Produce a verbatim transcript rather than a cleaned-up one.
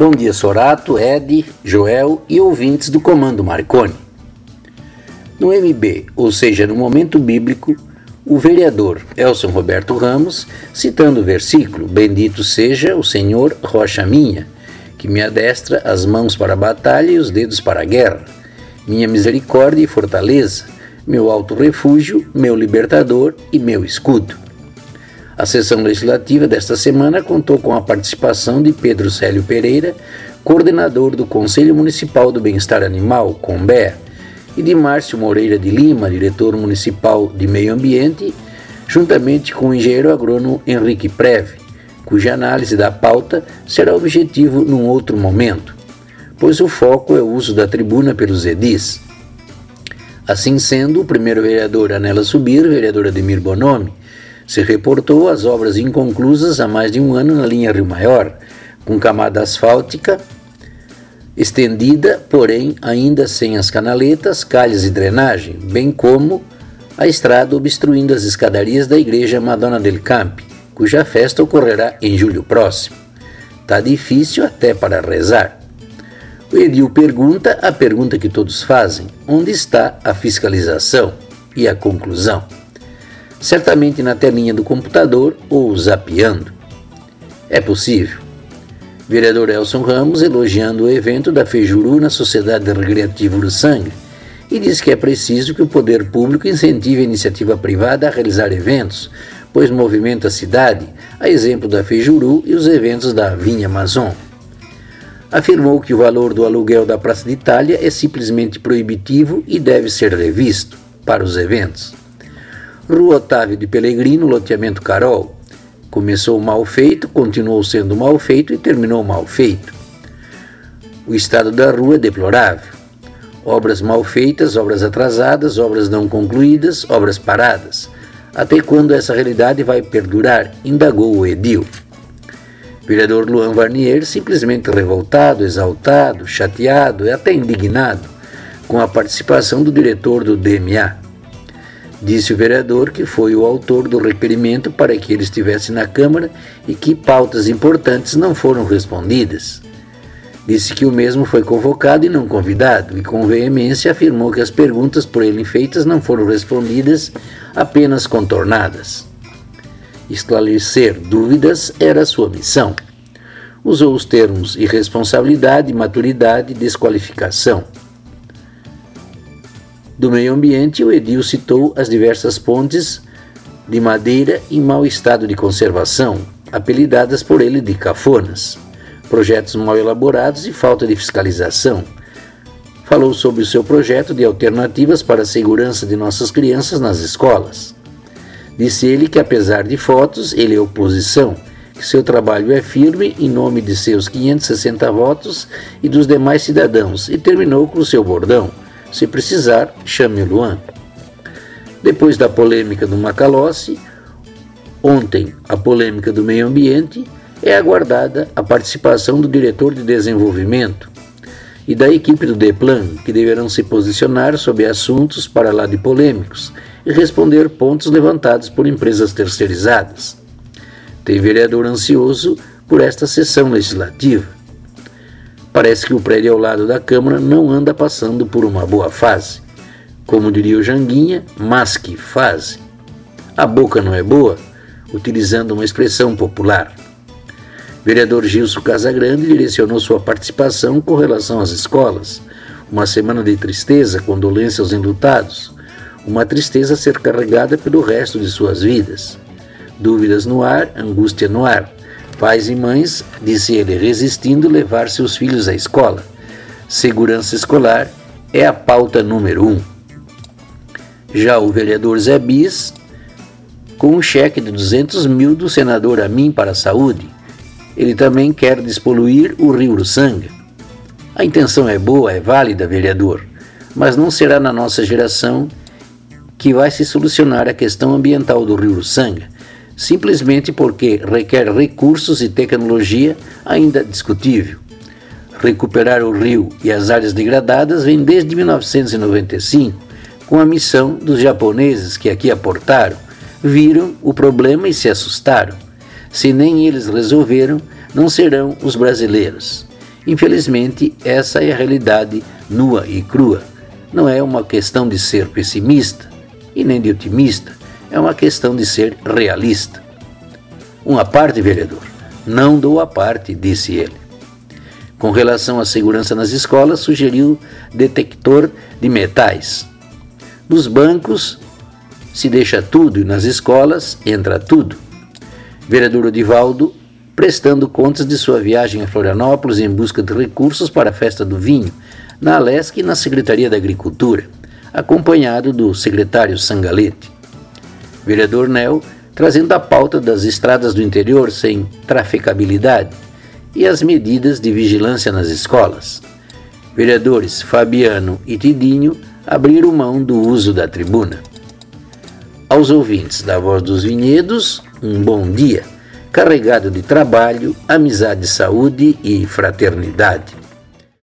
Bom dia, Sorato, Ed, Joel e ouvintes do Comando Marconi. No M B, ou seja, no momento bíblico, o vereador Elson Roberto Ramos, citando o versículo: Bendito seja o Senhor, rocha minha, que me adestra as mãos para a batalha e os dedos para a guerra, minha misericórdia e fortaleza, meu alto refúgio, meu libertador e meu escudo. A sessão legislativa desta semana contou com a participação de Pedro Célio Pereira, coordenador do Conselho Municipal do Bem-Estar Animal, CONBEA, e de Márcio Moreira de Lima, diretor municipal de Meio Ambiente, juntamente com o engenheiro agrônomo Henrique Preve, cuja análise da pauta será objetivo num outro momento, pois o foco é o uso da tribuna pelos edis. Assim sendo, o primeiro vereador Anela Subir, vereador Ademir Bonomi, se reportou as obras inconclusas há mais de um ano na linha Rio Maior, com camada asfáltica estendida, porém ainda sem as canaletas, calhas e drenagem, bem como a estrada obstruindo as escadarias da igreja Madonna del Campi, cuja festa ocorrerá em julho próximo. Tá difícil até para rezar. O edil pergunta a pergunta que todos fazem: onde está a fiscalização e a conclusão? Certamente na telinha do computador ou zapeando. É possível. Vereador Elson Ramos elogiando o evento da Fejuru na Sociedade Recreativa Uruçanga e diz que é preciso que o poder público incentive a iniciativa privada a realizar eventos, pois movimenta a cidade, a exemplo da Fejuru e os eventos da Vinha Amazon. Afirmou que o valor do aluguel da Praça de Itália é simplesmente proibitivo e deve ser revisto para os eventos. Rua Otávio de Pelegrino, loteamento Carol. Começou mal feito, continuou sendo mal feito e terminou mal feito. O estado da rua é deplorável. Obras mal feitas, obras atrasadas, obras não concluídas, obras paradas. Até quando essa realidade vai perdurar? Indagou o edil. Vereador Luan Varnier, simplesmente revoltado, exaltado, chateado e até indignado com a participação do diretor do D M A. Disse o vereador que foi o autor do requerimento para que ele estivesse na Câmara e que pautas importantes não foram respondidas. Disse que o mesmo foi convocado e não convidado, e com veemência afirmou que as perguntas por ele feitas não foram respondidas, apenas contornadas. Esclarecer dúvidas era sua missão. Usou os termos irresponsabilidade, maturidade e desqualificação. Do meio ambiente, o edil citou as diversas pontes de madeira em mau estado de conservação, apelidadas por ele de cafonas, projetos mal elaborados e falta de fiscalização. Falou sobre o seu projeto de alternativas para a segurança de nossas crianças nas escolas. Disse ele que, apesar de fotos, ele é oposição, que seu trabalho é firme em nome de seus quinhentos e sessenta votos e dos demais cidadãos, e terminou com o seu bordão: se precisar, chame o Luan. Depois da polêmica do Macalossi, ontem a polêmica do meio ambiente, é aguardada a participação do diretor de desenvolvimento e da equipe do DEPLAN, que deverão se posicionar sobre assuntos para lá de polêmicos e responder pontos levantados por empresas terceirizadas. Tem vereador ansioso por esta sessão legislativa. Parece que o prédio ao lado da Câmara não anda passando por uma boa fase. Como diria o Janguinha, mas que fase. A boca não é boa, utilizando uma expressão popular. Vereador Gilson Casagrande direcionou sua participação com relação às escolas. Uma semana de tristeza, condolência aos enlutados. Uma tristeza a ser carregada pelo resto de suas vidas. Dúvidas no ar, angústia no ar. Pais e mães, disse ele, resistindo levar seus filhos à escola. Segurança escolar é a pauta número um. Já o vereador Zé Bis, com um cheque de duzentos mil do senador Amin para a saúde, ele também quer despoluir o rio Uruçanga. A intenção é boa, é válida, vereador, mas não será na nossa geração que vai se solucionar a questão ambiental do rio Uruçanga, simplesmente porque requer recursos e tecnologia ainda discutível. Recuperar o rio e as áreas degradadas vem desde mil novecentos e noventa e cinco, com a missão dos japoneses que aqui aportaram, viram o problema e se assustaram. Se nem eles resolveram, não serão os brasileiros. Infelizmente, essa é a realidade nua e crua. Não é uma questão de ser pessimista e nem de otimista, é uma questão de ser realista. Uma parte, vereador. Não dou a parte, disse ele. Com relação à segurança nas escolas, sugeriu detector de metais. Nos bancos se deixa tudo e nas escolas entra tudo. Vereador Odivaldo, prestando contas de sua viagem a Florianópolis em busca de recursos para a festa do vinho, na Alesc e na Secretaria da Agricultura, acompanhado do secretário Sangalete. Vereador Nel, trazendo a pauta das estradas do interior sem traficabilidade e as medidas de vigilância nas escolas. Vereadores Fabiano e Tidinho abriram mão do uso da tribuna. Aos ouvintes da Voz dos Vinhedos, um bom dia, carregado de trabalho, amizade, saúde e fraternidade.